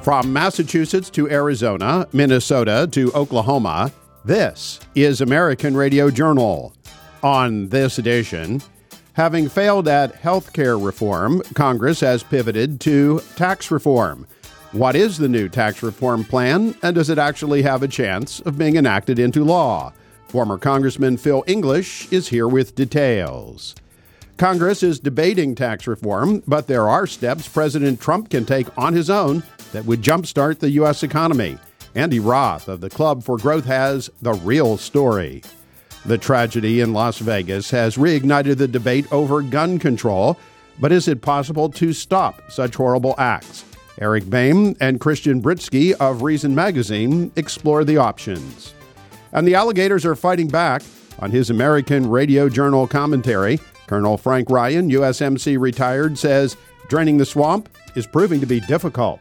From Massachusetts to Arizona, Minnesota to Oklahoma, this is American Radio Journal. On this edition, having failed at healthcare reform, Congress has pivoted to tax reform. What is the new tax reform plan, and does it actually have a chance of being enacted into law? Former Congressman Phil English is here with details. Congress is debating tax reform, but there are steps President Trump can take on his own that would jumpstart the U.S. economy. Andy Roth of the Club for Growth has the real story. The tragedy in Las Vegas has reignited the debate over gun control, but is it possible to stop such horrible acts? Eric Boehm and Christian Britsky of Reason Magazine explore the options. And the alligators are fighting back. On his American Radio Journal commentary, Colonel Frank Ryan, USMC retired, says draining the swamp is proving to be difficult.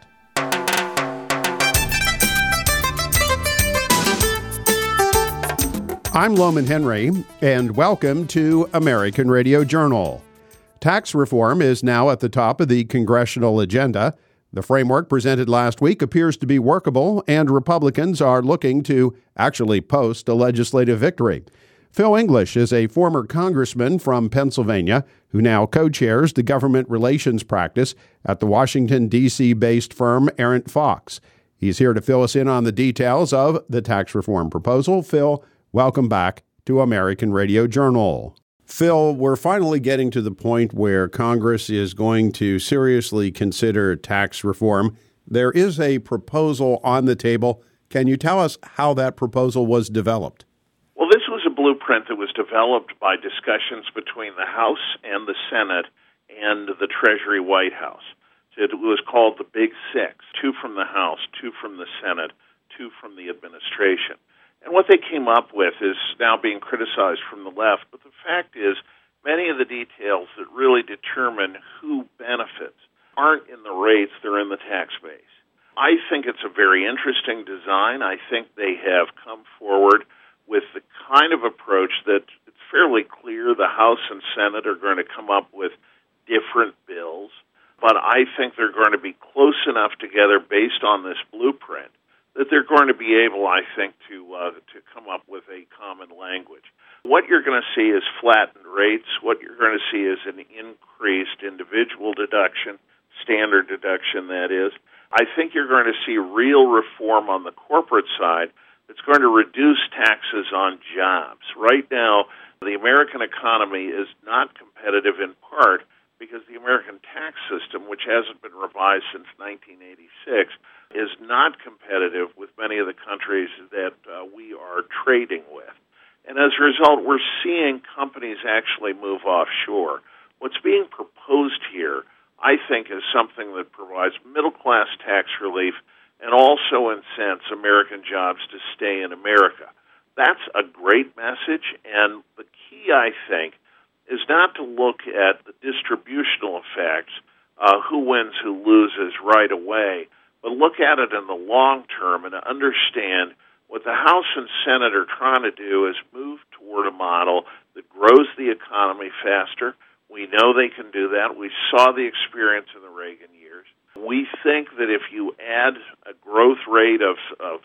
I'm Loman Henry, and welcome to American Radio Journal. Tax reform is now at the top of the congressional agenda. The framework presented last week appears to be workable, and Republicans are looking to actually post a legislative victory. Phil English is a former congressman from Pennsylvania who now co-chairs the government relations practice at the Washington, D.C.-based firm Arent Fox. He's here to fill us in on the details of the tax reform proposal. Phil, welcome back to American Radio Journal. Phil, we're finally getting to the point where Congress is going to seriously consider tax reform. There is a proposal on the table. Can you tell us how that proposal was developed? Well, this was a blueprint that was developed by discussions between the House and the Senate and the Treasury White House. It was called the Big Six, 2 from the House, 2 from the Senate, 2 from the administration. And what they came up with is now being criticized from the left, but the fact is many of the details that really determine who benefits aren't in the rates, they're in the tax base. I think it's a very interesting design. I think they have come forward with the kind of approach that it's fairly clear the House and Senate are going to come up with different bills, but I think they're going to be close enough together based on this blueprint that they're going to be able, I think, to come up with a common language. What you're going to see is flattened rates. What you're going to see is an increased individual deduction, standard deduction, that is. I think you're going to see real reform on the corporate side that's going to reduce taxes on jobs. Right now, the American economy is not competitive in part because the American tax system, which hasn't been revised since 1986, is not competitive with many of the countries that we are trading with. And as a result, we're seeing companies actually move offshore. What's being proposed here, I think, is something that provides middle-class tax relief and also incents American jobs to stay in America. That's a great message, and the key, I think, is not to look at the distributional effects, who wins, who loses right away, but look at it in the long term and understand what the House and Senate are trying to do is move toward a model that grows the economy faster. We know they can do that. We saw the experience in the Reagan years. We think that if you add a growth rate of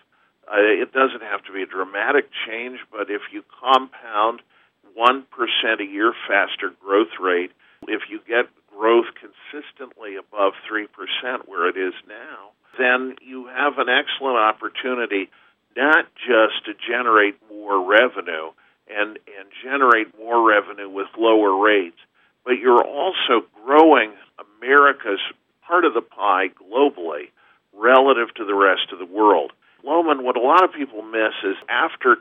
it doesn't have to be a dramatic change, but if you compound 1% a year faster growth rate, if you get growth consistently above 3% where it is now, then you have an excellent opportunity not just to generate more revenue and generate more revenue with lower rates, but you're also growing America's part of the pie globally relative to the rest of the world. Loman, what a lot of people miss is after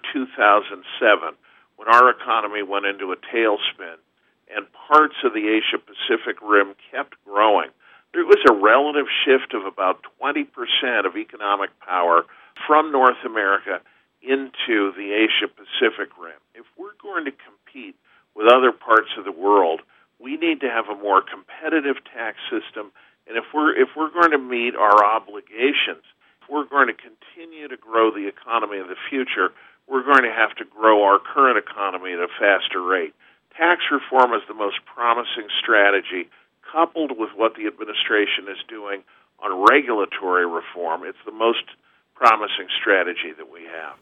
2007, when our economy went into a tailspin and parts of the Asia-Pacific Rim kept growing, there was a relative shift of about 20% of economic power from North America into the Asia-Pacific Rim. If we're going to compete with other parts of the world, we need to have a more competitive tax system, and if we're going to meet our obligations, if we're going to continue to grow the economy of the future, we're going to have to grow our current economy at a faster rate. Tax reform is the most promising strategy, coupled with what the administration is doing on regulatory reform, it's the most promising strategy that we have.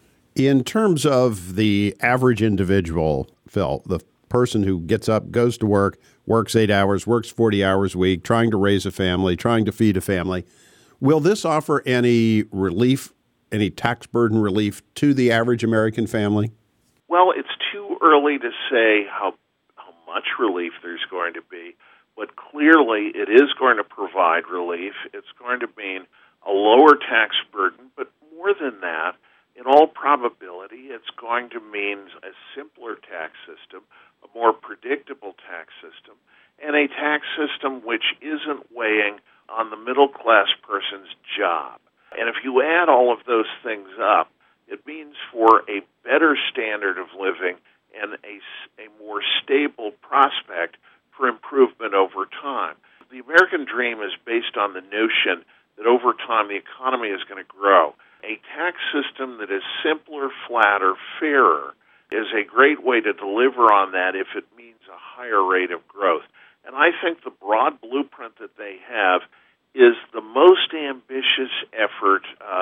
In terms of the average individual, Phil, the person who gets up, goes to work, works 8 hours, works 40 hours a week, trying to raise a family, trying to feed a family, will this offer any relief, any tax burden relief to the average American family? Well, it's too early to say how much relief there's going to be, but clearly it is going to provide relief. It's going to mean a lower tax burden, but more than that, in all probability, it's going to mean a simpler tax system, a more predictable tax system, and a tax system which isn't weighing on the middle-class person's job. And if you add all of those things up, it means for a better standard of living and a more stable prospect for improvement over time. The American dream is based on the notion that over time the economy is going to grow. A tax system that is simpler, flatter, fairer is a great way to deliver on that if it means a higher rate of growth. And I think the broad blueprint that they have is the most ambitious effort,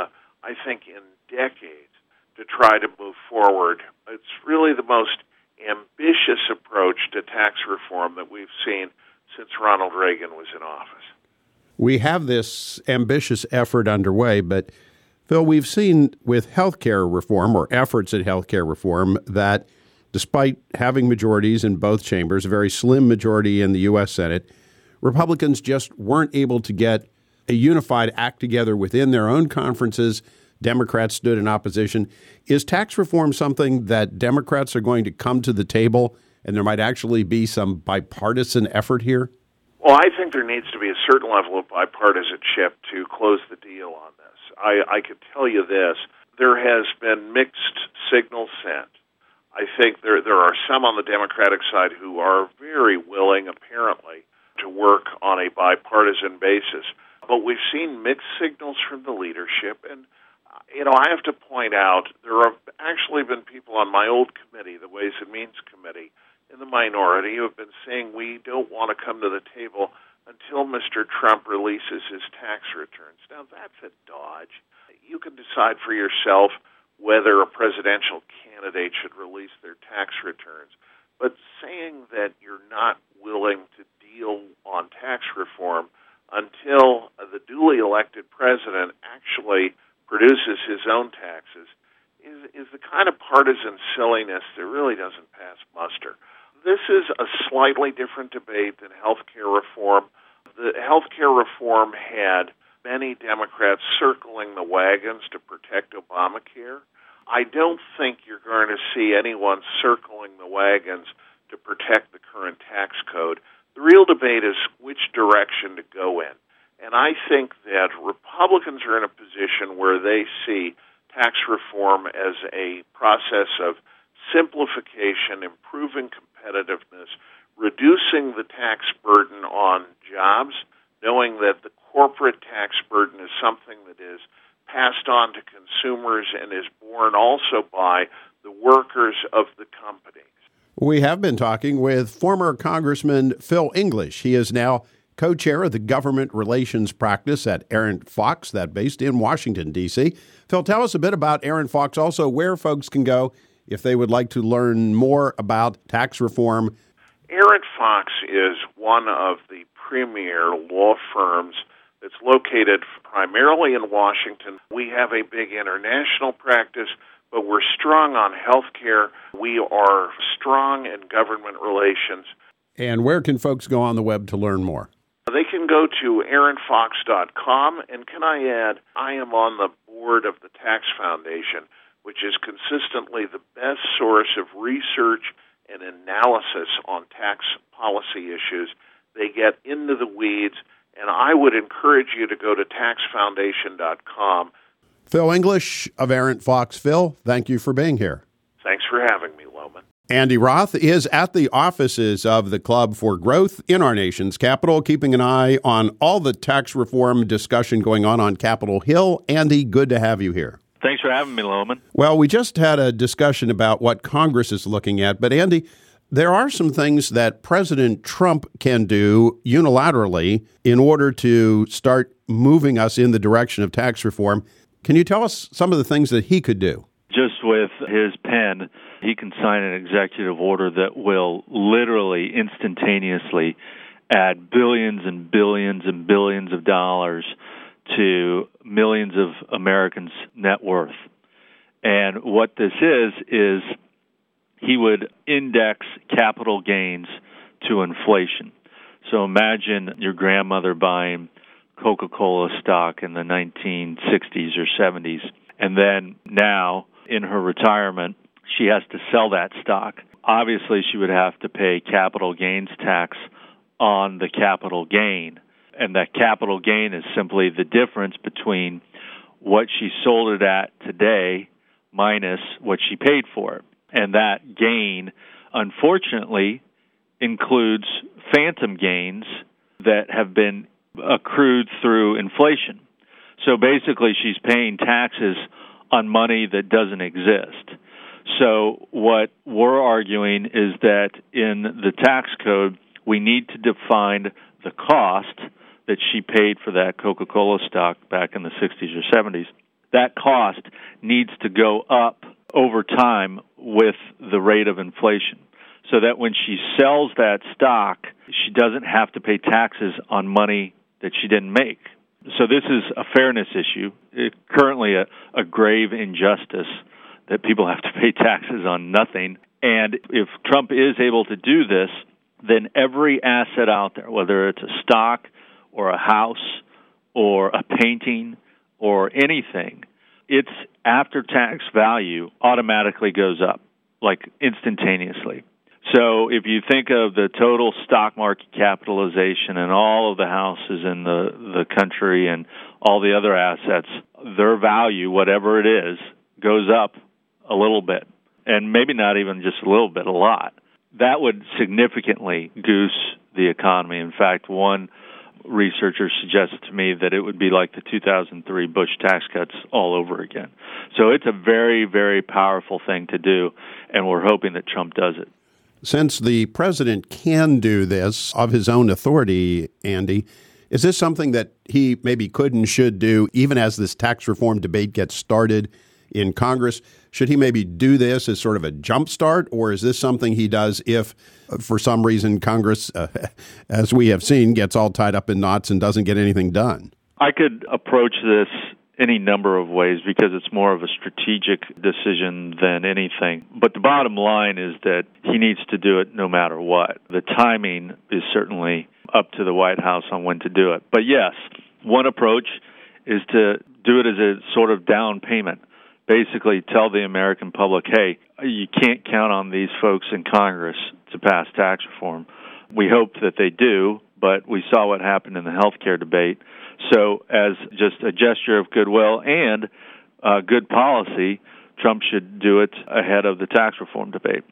I think, in decades to try to move forward. It's really the most ambitious approach to tax reform that we've seen since Ronald Reagan was in office. We have this ambitious effort underway, but Phil, we've seen with healthcare reform or efforts at healthcare reform that despite having majorities in both chambers, a very slim majority in the U.S. Senate, Republicans just weren't able to get a unified act together within their own conferences. Democrats stood in opposition. Is tax reform something that Democrats are going to come to the table and there might actually be some bipartisan effort here? Well, I think there needs to be a certain level of bipartisanship to close the deal on this. I could tell you this. There has been mixed signals sent. I think there are some on the Democratic side who are very willing, apparently, to work on a bipartisan basis. But we've seen mixed signals from the leadership. And, I have to point out, there have actually been people on my old committee, the Ways and Means Committee, in the minority who have been saying we don't want to come to the table until Mr. Trump releases his tax returns. Now, that's a dodge. You can decide for yourself whether a presidential candidate should release their tax returns. But saying that you're not willing to deal on tax reform until the duly elected president actually produces his own taxes is the kind of partisan silliness that really doesn't pass muster. This is a slightly different debate than health care reform. The health care reform had many Democrats circling the wagons to protect Obamacare. I don't think you're going to see anyone circling the wagons to protect the current tax code. The real debate is which direction to go in. And I think that Republicans are in a position where they see tax reform as a process of simplification, improving competitiveness, reducing the tax burden on jobs, knowing that the corporate tax burden is something that is passed on to consumers and is borne also by the workers of the companies. We have been talking with former Congressman Phil English. He is now co-chair of the government relations practice at Arent Fox, that based in Washington, D.C. Phil, tell us a bit about Arent Fox, also where folks can go if they would like to learn more about tax reform. Arent Fox is one of the premier law firms that's located primarily in Washington. We have a big international practice, but we're strong on health care. We are strong in government relations. And where can folks go on the web to learn more? They can go to arentfox.com, and can I add, I am on the board of the Tax Foundation, which is consistently the best source of research and analysis on tax policy issues. They get into the weeds, and I would encourage you to go to taxfoundation.com. Phil English of Arent Fox. Phil, thank you for being here. Thanks for having me, Loman. Andy Roth is at the offices of the Club for Growth in our nation's capital, keeping an eye on all the tax reform discussion going on Capitol Hill. Andy, good to have you here. Thanks for having me, Loman. Well, we just had a discussion about what Congress is looking at, but Andy, There are some things that President Trump can do unilaterally in order to start moving us in the direction of tax reform. Can you tell us some of the things that he could do? Just with his pen, he can sign an executive order that will literally instantaneously add billions and billions and billions of dollars to millions of Americans' net worth. And what this is he would index capital gains to inflation. So imagine your grandmother buying Coca-Cola stock in the 1960s or 70s, and then now, in her retirement, she has to sell that stock. Obviously, she would have to pay capital gains tax on the capital gain, and that capital gain is simply the difference between what she sold it at today minus what she paid for it. And that gain, unfortunately, includes phantom gains that have been accrued through inflation. So basically, she's paying taxes on money that doesn't exist. So what we're arguing is that in the tax code, we need to define the cost that she paid for that Coca-Cola stock back in the 60s or 70s. That cost needs to go up over time with the rate of inflation, so that when she sells that stock, she doesn't have to pay taxes on money that she didn't make. So this is a fairness issue. It's currently a grave injustice that people have to pay taxes on nothing. And if Trump is able to do this, then every asset out there, whether it's a stock or a house or a painting or anything, its after-tax value automatically goes up, like instantaneously. So if you think of the total stock market capitalization and all of the houses in the country and all the other assets, their value, whatever it is, goes up a little bit. And maybe not even just a little bit, a lot. That would significantly goose the economy. In fact, one researcher suggested to me that it would be like the 2003 Bush tax cuts all over again. So it's a very, very powerful thing to do, and we're hoping that Trump does it. Since the president can do this of his own authority, Andy, is this something that he maybe could and should do even as this tax reform debate gets started in Congress? Should he maybe do this as sort of a jump start, or is this something he does if, for some reason, Congress, as we have seen, gets all tied up in knots and doesn't get anything done? I could approach this any number of ways because it's more of a strategic decision than anything. But the bottom line is that he needs to do it no matter what. The timing is certainly up to the White House on when to do it. But yes, one approach is to do it as a sort of down payment. Basically tell the American public, hey, you can't count on these folks in Congress to pass tax reform. We hope that they do, but we saw what happened in the health care debate. So as just a gesture of goodwill and good policy, Trump should do it ahead of the tax reform debate.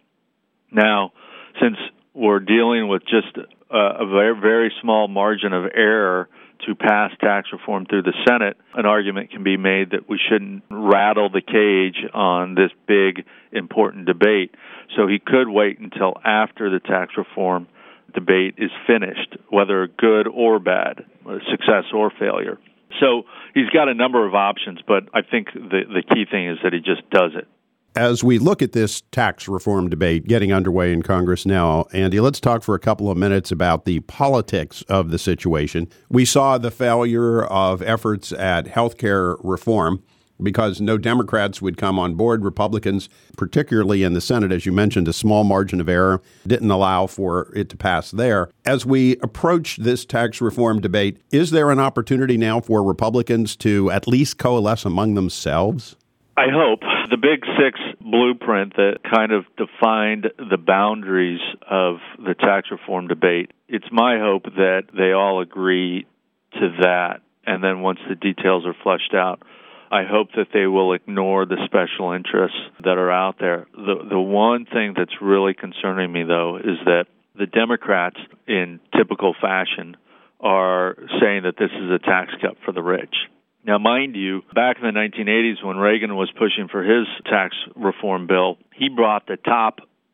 Now, since we're dealing with just a very, very small margin of error to pass tax reform through the Senate, an argument can be made that we shouldn't rattle the cage on this big, important debate. So he could wait until after the tax reform debate is finished, whether good or bad, success or failure. So he's got a number of options, but I think the key thing is that he just does it. As we look at this tax reform debate getting underway in Congress now, Andy, let's talk for a couple of minutes about the politics of the situation. We saw the failure of efforts at health care reform because no Democrats would come on board. Republicans, particularly in the Senate, as you mentioned, a small margin of error didn't allow for it to pass there. As we approach this tax reform debate, is there an opportunity now for Republicans to at least coalesce among themselves? I hope. The Big Six blueprint that kind of defined the boundaries of the tax reform debate, it's my hope that they all agree to that. And then once the details are fleshed out, I hope that they will ignore the special interests that are out there. The one thing that's really concerning me, though, is that the Democrats, in typical fashion, are saying that this is a tax cut for the rich. Now, mind you, back in the 1980s when Reagan was pushing for his tax reform bill, he brought the top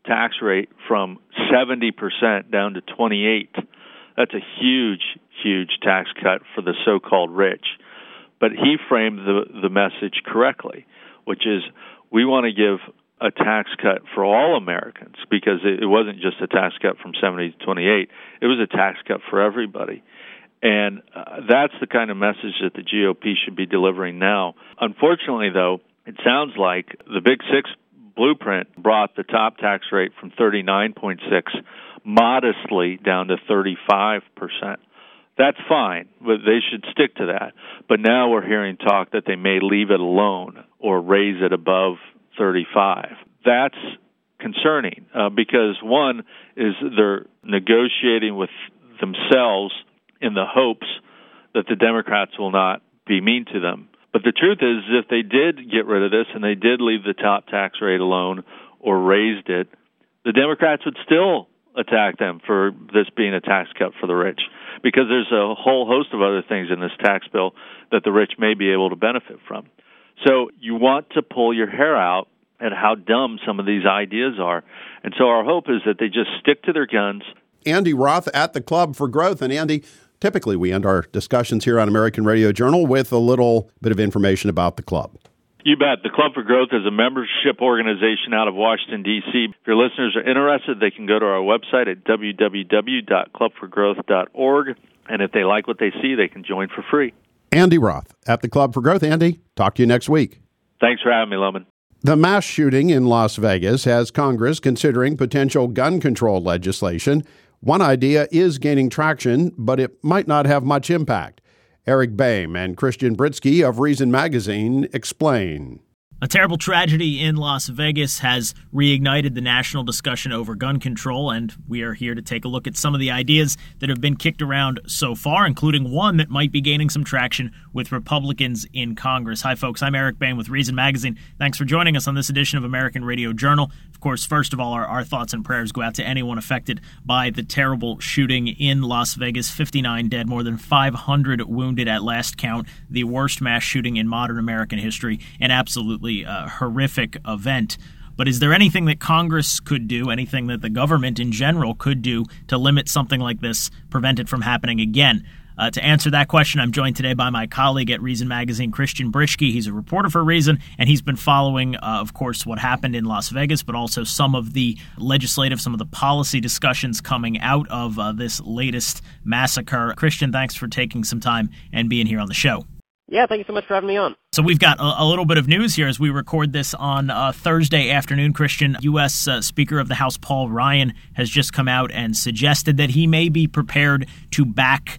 tax rate from 70% down to 28%. That's a huge, huge tax cut for the so-called rich. But he framed the message correctly, which is we want to give a tax cut for all Americans, because it wasn't just a tax cut from 70 to 28. It was a tax cut for everybody. And that's the kind of message that the GOP should be delivering now. Unfortunately, though, it sounds like the Big Six blueprint brought the top tax rate from 39.6 modestly down to 35%. That's fine, but they should stick to that. But now we're hearing talk that they may leave it alone or raise it above 35. That's concerning because, one, is they're negotiating with themselves in the hopes that the Democrats will not be mean to them. But the truth is, if they did get rid of this and they did leave the top tax rate alone or raised it, the Democrats would still attack them for this being a tax cut for the rich, because there's a whole host of other things in this tax bill that the rich may be able to benefit from. So you want to pull your hair out at how dumb some of these ideas are. And so our hope is that they just stick to their guns. Andy Roth at the Club for Growth. And Andy, typically we end our discussions here on American Radio Journal with a little bit of information about the club. You bet. The Club for Growth is a membership organization out of Washington, D.C. If your listeners are interested, they can go to our website at www.clubforgrowth.org. And if they like what they see, they can join for free. Andy Roth at the Club for Growth. Andy, talk to you next week. Thanks for having me, Loman. The mass shooting in Las Vegas has Congress considering potential gun control legislation. One idea is gaining traction, but it might not have much impact. Eric Boehm and Christian Britsky of Reason Magazine explain. A terrible tragedy in Las Vegas has reignited the national discussion over gun control, and we are here to take a look at some of the ideas that have been kicked around so far, including one that might be gaining some traction with Republicans in Congress. Hi, folks. I'm Eric Boehm with Reason Magazine. Thanks for joining us on this edition of American Radio Journal. Of course, first of all, our thoughts and prayers go out to anyone affected by the terrible shooting in Las Vegas. 59 dead, more than 500 wounded at last count. The worst mass shooting in modern American history, and absolutely a horrific event. But is there anything that Congress could do, anything that the government in general could do to limit something like this, prevent it from happening again? To answer that question, I'm joined today by my colleague at Reason Magazine, Christian Britsky. He's a reporter for Reason, and he's been following, of course, what happened in Las Vegas, but also some of the some of the policy discussions coming out of this latest massacre. Christian, thanks for taking some time and being here on the show. Yeah, thank you so much for having me on. So we've got a little bit of news here as we record this on Thursday afternoon. Christian, U.S. Speaker of the House Paul Ryan has just come out and suggested that he may be prepared to back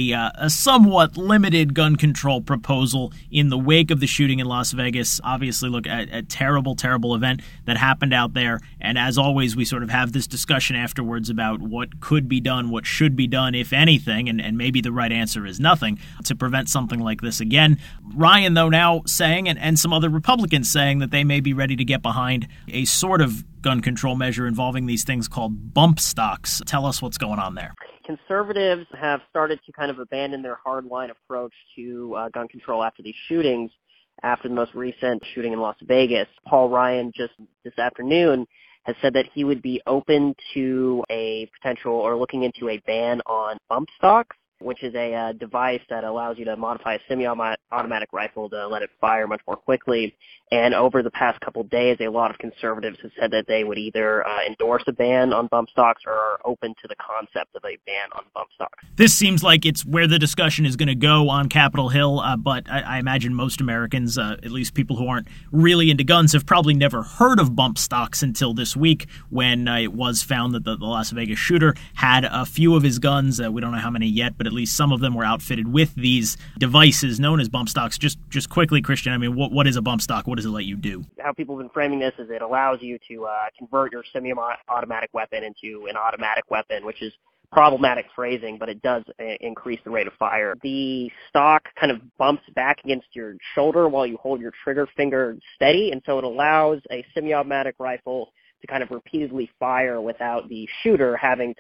a somewhat limited gun control proposal in the wake of the shooting in Las Vegas. Obviously, look at a terrible, terrible event that happened out there. And as always, we sort of have this discussion afterwards about what could be done, what should be done, if anything, and maybe the right answer is nothing, to prevent something like this again. Ryan, though, now saying, and some other Republicans saying, that they may be ready to get behind a sort of gun control measure involving these things called bump stocks. Tell us what's going on there. Conservatives have started to kind of abandon their hardline approach to gun control after these shootings, after the most recent shooting in Las Vegas. Paul Ryan just this afternoon has said that he would be open to a potential or looking into a ban on bump stocks, which is a device that allows you to modify a semi-automatic rifle to let it fire much more quickly. And over the past couple of days, a lot of conservatives have said that they would either endorse a ban on bump stocks or are open to the concept of a ban on bump stocks. This seems like it's where the discussion is going to go on Capitol Hill, but I imagine most Americans, at least people who aren't really into guns, have probably never heard of bump stocks until this week when it was found that the Las Vegas shooter had a few of his guns, we don't know how many yet, but at least some of them were outfitted with these devices known as bump stocks. Just quickly, Christian, I mean, what is a bump stock? What does it let you do? How people have been framing this is it allows you to convert your semi-automatic weapon into an automatic weapon, which is problematic phrasing, but it does increase the rate of fire. The stock kind of bumps back against your shoulder while you hold your trigger finger steady, and so it allows a semi-automatic rifle to kind of repeatedly fire without the shooter having to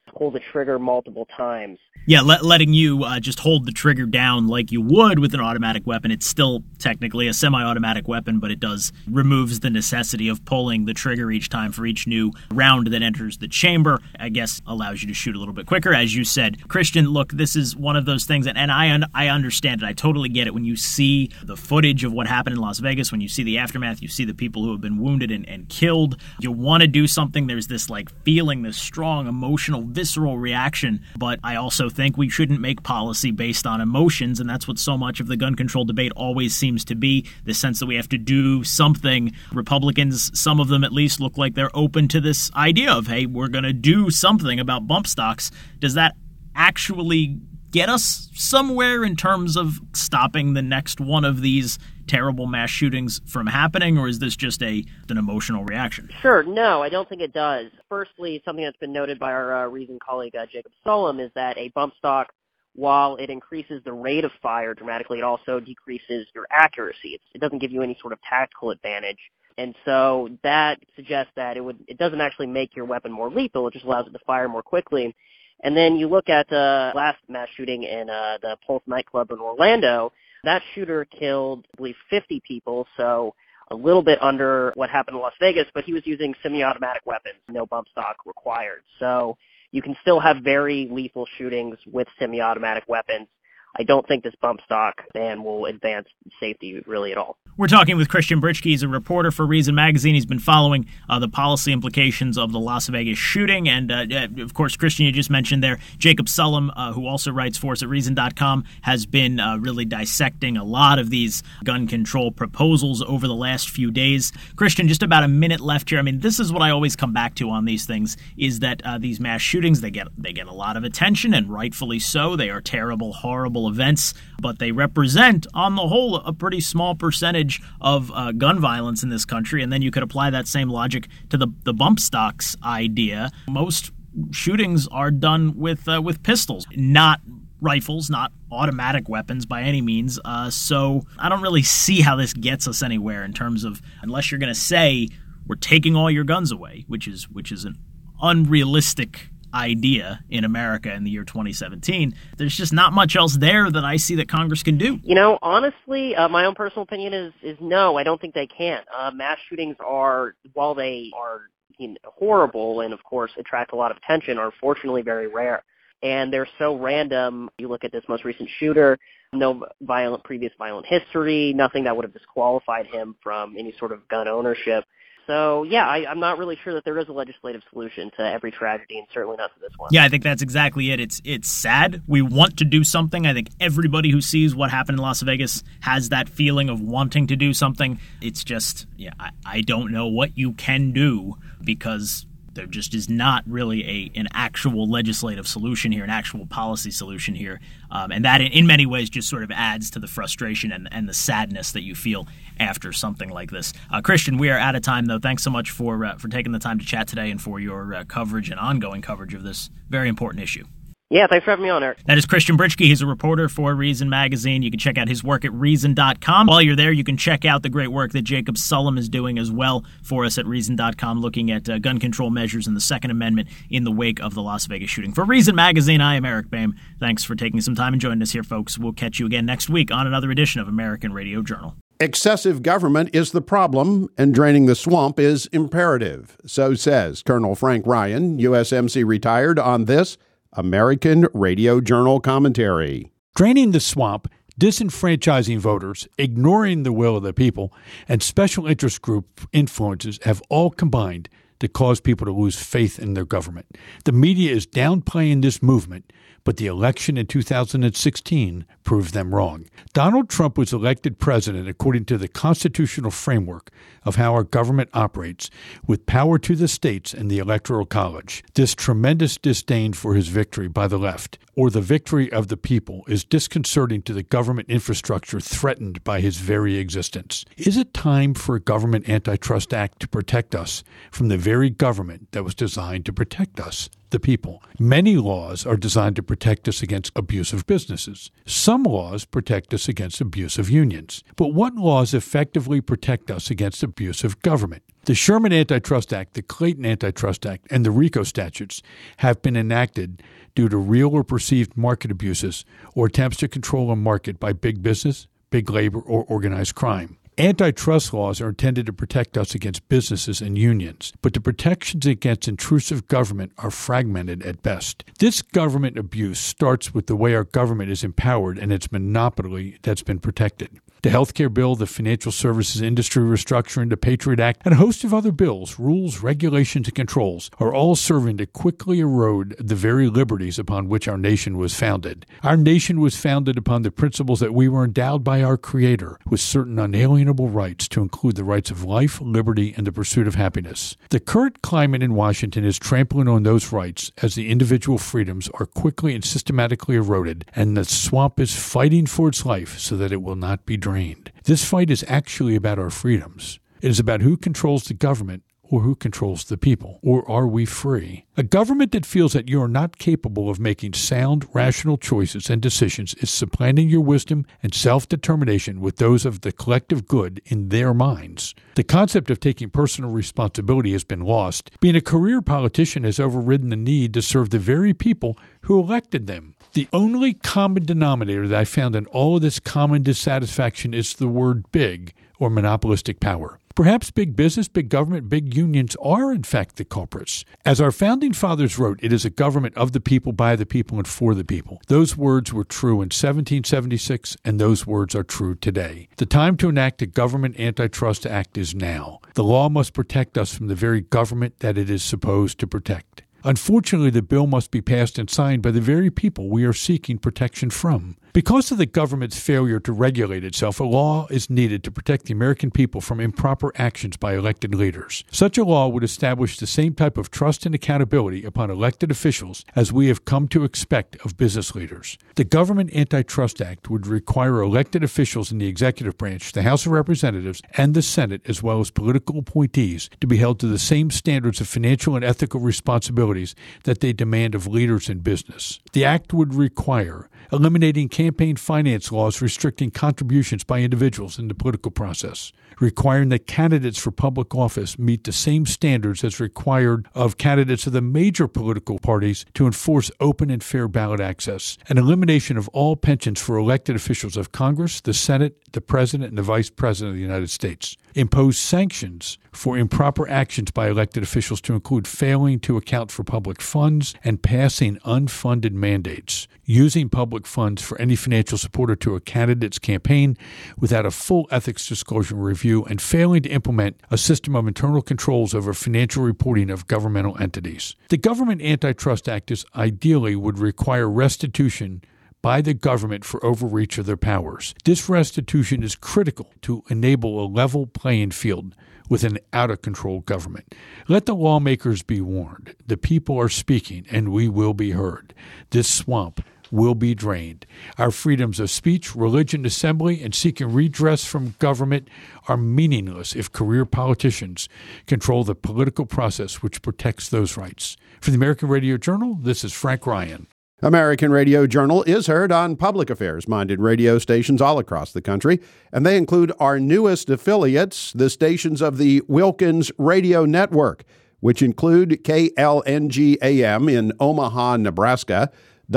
pull the trigger multiple times. Yeah, letting you just hold the trigger down like you would with an automatic weapon. It's still technically a semi-automatic weapon, but it removes the necessity of pulling the trigger each time for each new round that enters the chamber. I guess allows you to shoot a little bit quicker. As you said, Christian, look, this is one of those things, and I understand it. I totally get it. When you see the footage of what happened in Las Vegas, when you see the aftermath, you see the people who have been wounded and killed, you want to do something. There's this feeling, this strong, emotional, visceral reaction, but I also think we shouldn't make policy based on emotions, and that's what so much of the gun control debate always seems to be, the sense that we have to do something. Republicans, some of them at least, look like they're open to this idea of, hey, we're going to do something about bump stocks. Does that actually get us somewhere in terms of stopping the next one of these terrible mass shootings from happening, or is this just an emotional reaction? Sure, no, I don't think it does. Firstly, something that's been noted by our Reason colleague Jacob Sullum is that a bump stock, while it increases the rate of fire dramatically, it also decreases your accuracy. It doesn't give you any sort of tactical advantage. And so that suggests that it doesn't actually make your weapon more lethal, it just allows it to fire more quickly. And then you look at the last mass shooting in the Pulse nightclub in Orlando. That shooter killed, I believe, 50 people, so a little bit under what happened in Las Vegas, but he was using semi-automatic weapons, no bump stock required. So you can still have very lethal shootings with semi-automatic weapons. I don't think this bump stock ban will advance safety really at all. We're talking with Christian Britschke. He's a reporter for Reason Magazine. He's been following the policy implications of the Las Vegas shooting. And, of course, Christian, you just mentioned there, Jacob Sullum, who also writes for us at Reason.com, has been really dissecting a lot of these gun control proposals over the last few days. Christian, just about a minute left here. I mean, this is what I always come back to on these things, is that these mass shootings, they get a lot of attention, and rightfully so. They are terrible, horrible events, but they represent, on the whole, a pretty small percentage of gun violence in this country. And then you could apply that same logic to the bump stocks idea. Most shootings are done with pistols, not rifles, not automatic weapons by any means. So I don't really see how this gets us anywhere in terms of, unless you're going to say we're taking all your guns away, which is an unrealistic idea in America in the year 2017. There's just not much else there that I see that Congress can do. You know, honestly, my own personal opinion is no, I don't think they can. Mass shootings are, while they are horrible and, of course, attract a lot of attention, are fortunately very rare. And they're so random. You look at this most recent shooter, no previous violent history, nothing that would have disqualified him from any sort of gun ownership. So, yeah, I'm not really sure that there is a legislative solution to every tragedy, and certainly not to this one. Yeah, I think that's exactly it. It's sad. We want to do something. I think everybody who sees what happened in Las Vegas has that feeling of wanting to do something. It's just, I don't know what you can do, because there just is not really an actual legislative solution here, an actual policy solution here. And that, in many ways, just sort of adds to the frustration and the sadness that you feel after something like this. Christian, we are out of time, though. Thanks so much for taking the time to chat today and for your coverage and ongoing coverage of this very important issue. Yeah, thanks for having me on, Eric. That is Christian Britschke. He's a reporter for Reason Magazine. You can check out his work at Reason.com. While you're there, you can check out the great work that Jacob Sullum is doing as well for us at Reason.com, looking at gun control measures and the Second Amendment in the wake of the Las Vegas shooting. For Reason Magazine, I am Eric Boehm. Thanks for taking some time and joining us here, folks. We'll catch you again next week on another edition of American Radio Journal. Excessive government is the problem, and draining the swamp is imperative. So says Colonel Frank Ryan, USMC retired, on this American Radio Journal commentary. Draining the swamp, disenfranchising voters, ignoring the will of the people, and special interest group influences have all combined to cause people to lose faith in their government. The media is downplaying this movement, but the election in 2016 proved them wrong. Donald Trump was elected president according to the constitutional framework of how our government operates, with power to the states and the Electoral College. This tremendous disdain for his victory by the left, or the victory of the people, is disconcerting to the government infrastructure threatened by his very existence. Is it time for a government antitrust act to protect us from the very government that was designed to protect us? the people. Many laws are designed to protect us against abusive businesses. Some laws protect us against abusive unions. But what laws effectively protect us against abusive government? The Sherman Antitrust Act, the Clayton Antitrust Act, and the RICO statutes have been enacted due to real or perceived market abuses or attempts to control a market by big business, big labor, or organized crime. Antitrust laws are intended to protect us against businesses and unions, but the protections against intrusive government are fragmented at best. This government abuse starts with the way our government is empowered and its monopoly that's been protected. The healthcare bill, the financial services industry restructuring, the Patriot Act, and a host of other bills, rules, regulations, and controls are all serving to quickly erode the very liberties upon which our nation was founded. Our nation was founded upon the principles that we were endowed by our Creator with certain unalienable rights, to include the rights of life, liberty, and the pursuit of happiness. The current climate in Washington is trampling on those rights as the individual freedoms are quickly and systematically eroded, and the swamp is fighting for its life so that it will not be drained. This fight is actually about our freedoms. It is about who controls the government or who controls the people. Or are we free? A government that feels that you are not capable of making sound, rational choices and decisions is supplanting your wisdom and self-determination with those of the collective good in their minds. The concept of taking personal responsibility has been lost. Being a career politician has overridden the need to serve the very people who elected them. The only common denominator that I found in all of this common dissatisfaction is the word big, or monopolistic power. Perhaps big business, big government, big unions are in fact the culprits. As our founding fathers wrote, it is a government of the people, by the people, and for the people. Those words were true in 1776, and those words are true today. The time to enact a government antitrust act is now. The law must protect us from the very government that it is supposed to protect. Unfortunately, the bill must be passed and signed by the very people we are seeking protection from. Because of the government's failure to regulate itself, a law is needed to protect the American people from improper actions by elected leaders. Such a law would establish the same type of trust and accountability upon elected officials as we have come to expect of business leaders. The Government Antitrust Act would require elected officials in the executive branch, the House of Representatives, and the Senate, as well as political appointees, to be held to the same standards of financial and ethical responsibilities that they demand of leaders in business. The act would require eliminating campaign finance laws restricting contributions by individuals in the political process, requiring that candidates for public office meet the same standards as required of candidates of the major political parties to enforce open and fair ballot access, and elimination of all pensions for elected officials of Congress, the Senate, the President, and the Vice President of the United States. Impose sanctions for improper actions by elected officials to include failing to account for public funds and passing unfunded mandates, using public funds for any financial supporter to a candidate's campaign without a full ethics disclosure review, and failing to implement a system of internal controls over financial reporting of governmental entities. The Government Antitrust Act ideally would require restitution by the government for overreach of their powers. This restitution is critical to enable a level playing field with an out-of-control government. Let the lawmakers be warned. The people are speaking, and we will be heard. This swamp will be drained. Our freedoms of speech, religion, assembly, and seeking redress from government are meaningless if career politicians control the political process which protects those rights. For the American Radio Journal, this is Frank Ryan. American Radio Journal is heard on public affairs-minded radio stations all across the country, and they include our newest affiliates, the stations of the Wilkins Radio Network, which include KLNG-AM in Omaha, Nebraska,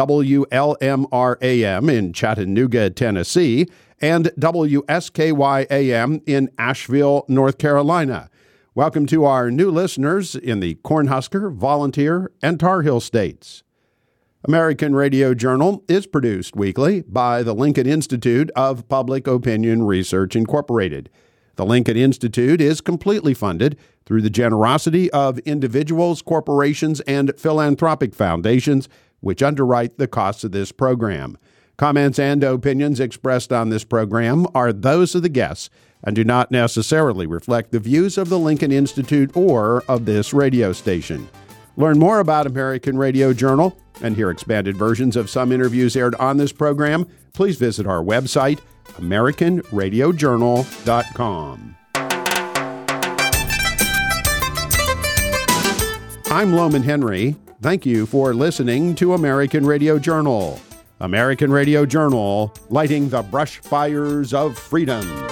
WLMR-AM in Chattanooga, Tennessee, and WSKY-AM in Asheville, North Carolina. Welcome to our new listeners in the Cornhusker, Volunteer, and Tar Heel states. American Radio Journal is produced weekly by the Lincoln Institute of Public Opinion Research, Incorporated. The Lincoln Institute is completely funded through the generosity of individuals, corporations, and philanthropic foundations, which underwrite the costs of this program. Comments and opinions expressed on this program are those of the guests and do not necessarily reflect the views of the Lincoln Institute or of this radio station. Learn more about American Radio Journal and hear expanded versions of some interviews aired on this program. Please visit our website, AmericanRadioJournal.com. I'm Loman Henry. Thank you for listening to American Radio Journal. American Radio Journal, lighting the brush fires of freedom.